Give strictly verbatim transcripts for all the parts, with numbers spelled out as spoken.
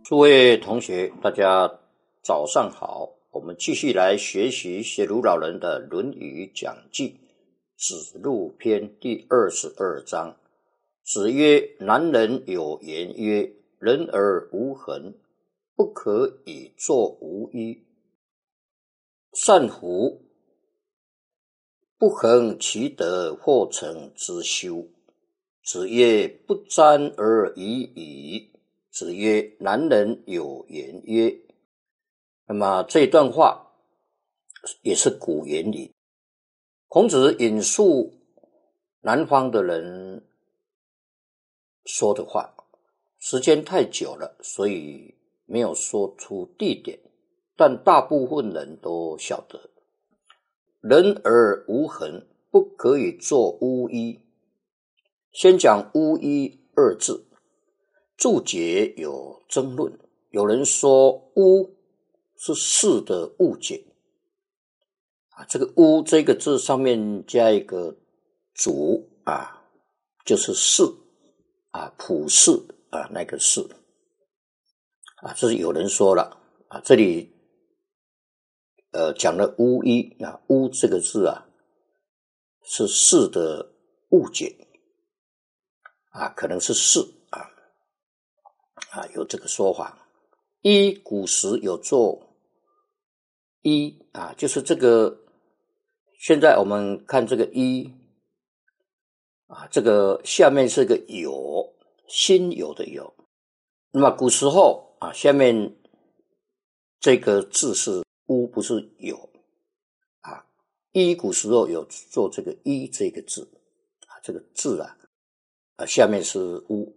诸位同学，大家早上好。我们继续来学习写鲁老人的《论语讲记》子路篇第二十二章。子曰：男人有言曰，人而无恒，不可以作无衣。善乎？不恒其德，或成之修。子曰：不沾而已矣。子曰：男人有言曰。那么这段话也是古言里，孔子引述南方的人说的话，时间太久了，所以没有说出地点，但大部分人都晓得。人而无恒，不可以作巫医。先讲巫医二字，注解有争论，有人说巫是事的误解啊，这个巫这个字上面加一个主啊，就是事啊，普世啊，那个事啊，这是有人说了啊，这里呃讲了巫医啊，巫这个字啊是事的误解啊，可能是事啊啊，有这个说法。医古时有做医啊，就是这个现在我们看这个医啊，这个下面是个有，心有的有。那么古时候啊，下面这个字是巫，不是有啊。医古时候有做这个医这个字啊，这个字啊，啊下面是巫。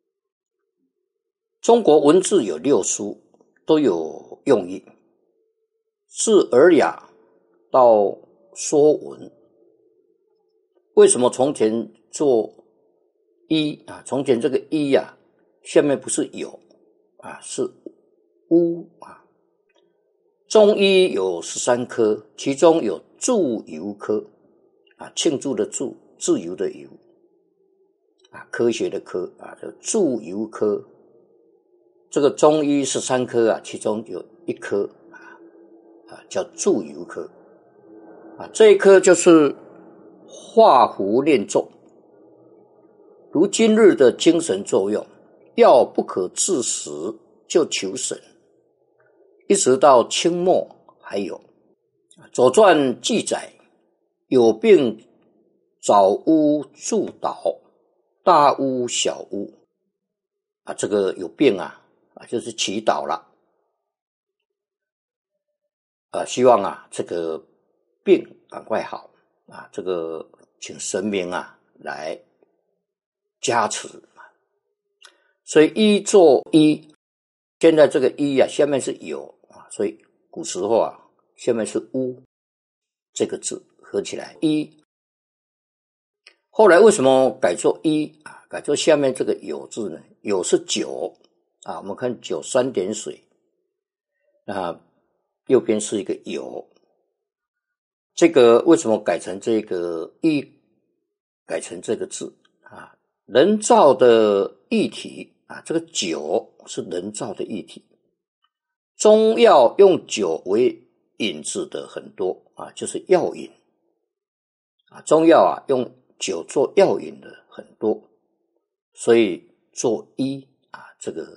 中国文字有六书，都有用意，自尔雅到说文。为什么从前做一啊？从前这个一啊，下面不是有啊，是巫啊。中医有十三科，其中有祝由科啊，庆祝的祝，自由的由啊，科学的科啊，叫祝由科。这个中医十三科啊，其中有一科啊啊叫祝由科啊，这一科就是画符练咒，如今日的精神作用，药不可治死就求神，一直到清末还有。左传记载，有病找巫祝祷，大巫小巫啊，这个有病啊啊，就是祈祷了啊，希望啊这个病赶快好啊，这个请神明啊来加持。所以一做一，现在这个一啊下面是有啊，所以古时候啊下面是巫这个字合起来一。后来为什么改作一啊？改作下面这个有字呢？有是酒啊，我们看酒三点水啊，右边是一个有。这个为什么改成这个一？改成这个字啊？人造的液体啊，这个酒是人造的液体。中药用酒为引子的很多啊，就是药引啊，中药啊用酒做药引的很多，所以做医啊，这个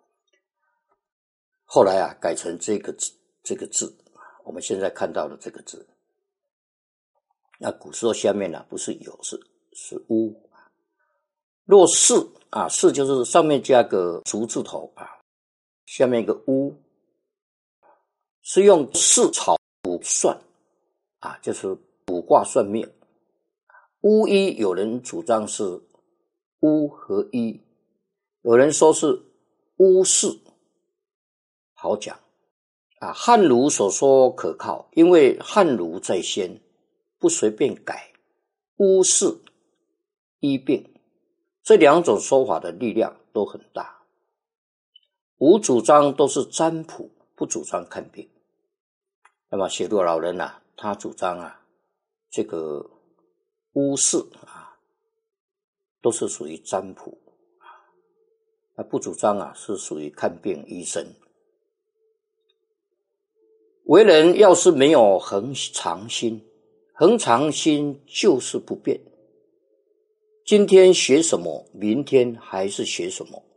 后来啊改成这个字，这个字，我们现在看到的这个字。那古时候下面呢、啊、不是有，是是巫。若是啊，是就是上面加个竹字头啊，下面一个巫，是用四草卜算啊，就是卜卦算命。巫医有人主张是巫和医，有人说是巫事，好讲啊。汉儒所说可靠，因为汉儒在先，不随便改。巫事、医病这两种说法的力量都很大。吾主张都是占卜，不主张看病。那么写作老人啊，他主张啊，这个巫事啊，都是属于占卜啊。 啊，不主张啊，是属于看病医生。为人要是没有恒常心，恒常心就是不变。今天学什么，明天还是学什么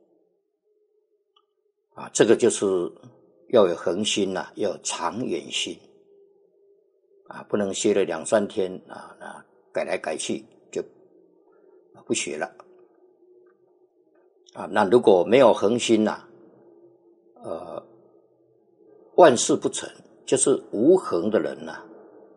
啊，这个就是要有恒心啊，要有长远心啊，不能学了两三天啊，那改来改去就不学了啊。那如果没有恒心呐、啊，呃，万事不成，就是无恒的人呐、啊，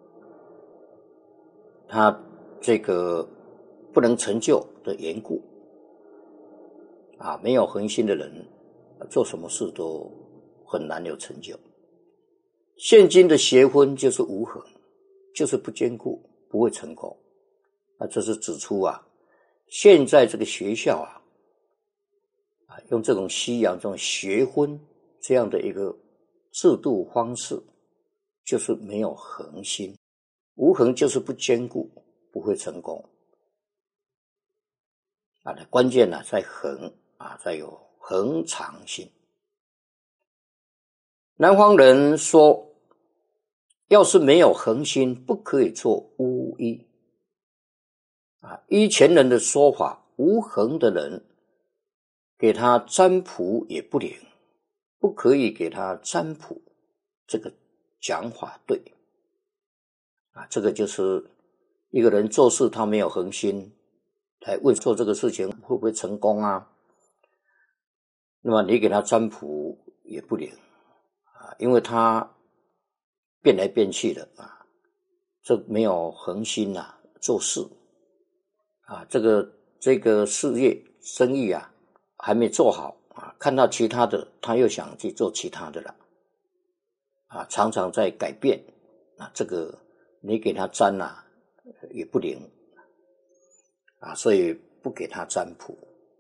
他这个不能成就的缘故啊，没有恒心的人做什么事都很难有成就。现今的学婚就是无恒，就是不坚固，不会成功。那这是指出啊，现在这个学校啊，啊用这种西洋这种学婚这样的一个制度方式，就是没有恒心，无恒就是不坚固，不会成功。啊，关键呢、啊、在恒啊，在有恒常心。南方人说，要是没有恒心，不可以做巫医。啊，依前人的说法，无恒的人，给他占卜也不灵，不可以给他占卜。这个讲法对。啊，这个就是一个人做事他没有恒心，来问做这个事情会不会成功啊？那么你给他占卜也不灵啊，因为他变来变去的啊，这没有恒心啊，做事啊，这个这个事业生意啊还没做好啊，看到其他的他又想去做其他的了啊，常常在改变啊，这个你给他占啊也不灵啊，所以不给他占卜。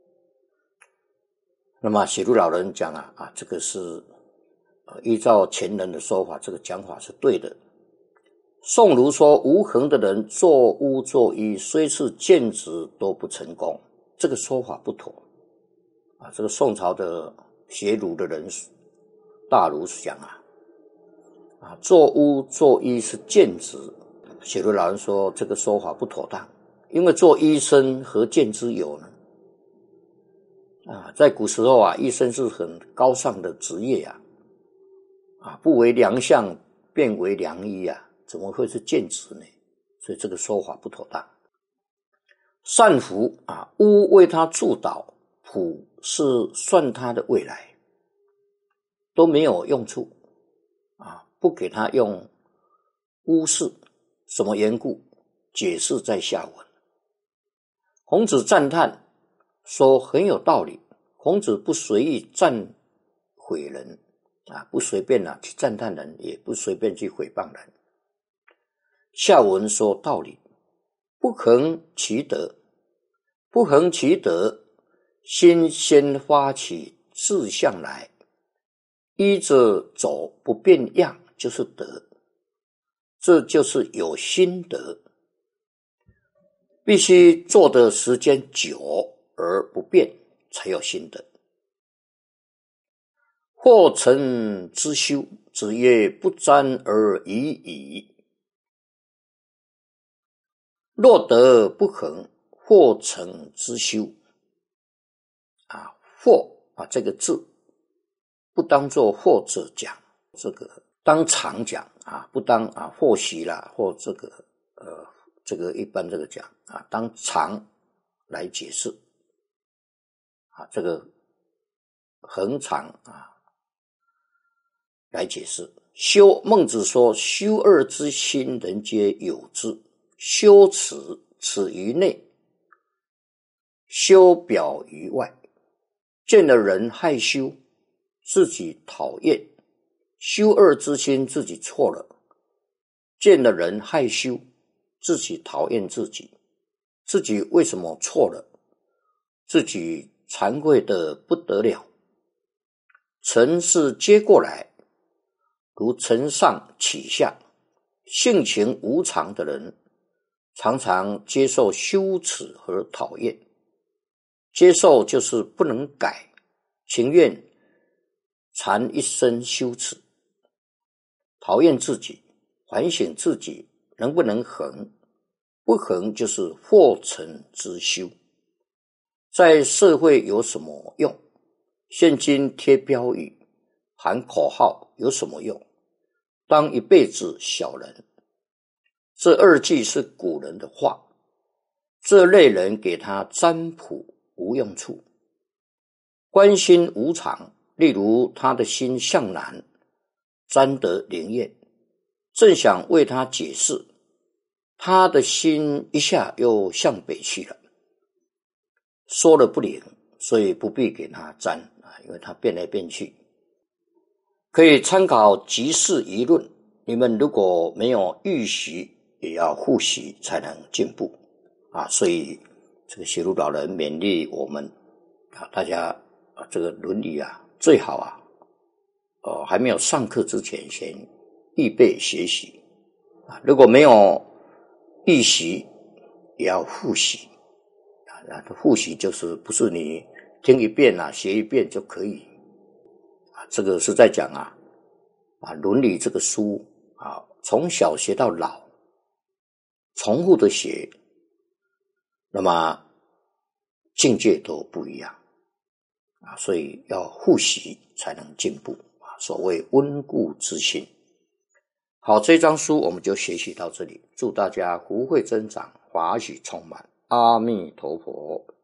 那么写入老人讲啊啊，这个是呃依照前人的说法，这个讲法是对的。宋儒说，无恒的人做巫做医，虽是见职都不成功，这个说法不妥啊。这个宋朝的学儒的人大儒讲啊啊，做巫做医是见职，写入老人说这个说法不妥当，因为做医生何见之有呢？啊，在古时候啊，医生是很高尚的职业啊，啊，不为良相，便为良医啊，怎么会是见职呢？所以这个说法不妥当。善福啊，巫为他助导，卜是算他的未来，都没有用处啊，不给他用巫事，什么缘故？解释在下文。孔子赞叹说很有道理，孔子不随意赞毁人啊，不随便啊去赞叹人，也不随便去诽谤人。下文说道理，不恒其德，不恒其德，心先发起志向来，依着走不变样，就是德，这就是有心德。必须做的时间久而不变，才有心得。或成之修，子曰：不沾而已矣。若德不恒，或成之修啊，或啊这个字不当作或者讲，这个当常讲啊，不当啊或许啦，或这个呃这个一般这个讲啊，当常来解释啊，这个恒常啊来解释。修，孟子说，修恶之心，人皆有之。修此，此于内，修表于外。见了人害羞，自己讨厌，修恶之心自己错了。见了人害羞，自己讨厌自己，自己为什么错了？自己惭愧的不得了。尘是接过来，如承上启下，性情无常的人，常常接受羞耻和讨厌。接受就是不能改， 情愿缠一身羞耻，讨厌自己，反省自己能不能恒，不恒就是惑成之修。在社会有什么用？现今贴标语喊口号有什么用？当一辈子小人。这二句是古人的话，这类人给他占卜无用处。关心无常，例如他的心向南，占得灵验，正想为他解释，他的心一下又向北去了，说了不灵，所以不必给他占，因为他变来变去。可以参考即事疑论，你们如果没有预习，也要复习才能进步啊！所以这个写如老人勉励我们啊，大家啊，这个伦理啊，最好啊，呃，还没有上课之前先预备学习啊。如果没有预习，也要复习啊。那复习就是不是你听一遍啊，学一遍就可以啊。这个是在讲啊啊，伦理这个书啊，从小学到老。重复的学，那么境界都不一样啊，所以要复习才能进步啊。所谓温故知新。好，这张书我们就学习到这里，祝大家福慧增长，法喜充满，阿弥陀佛。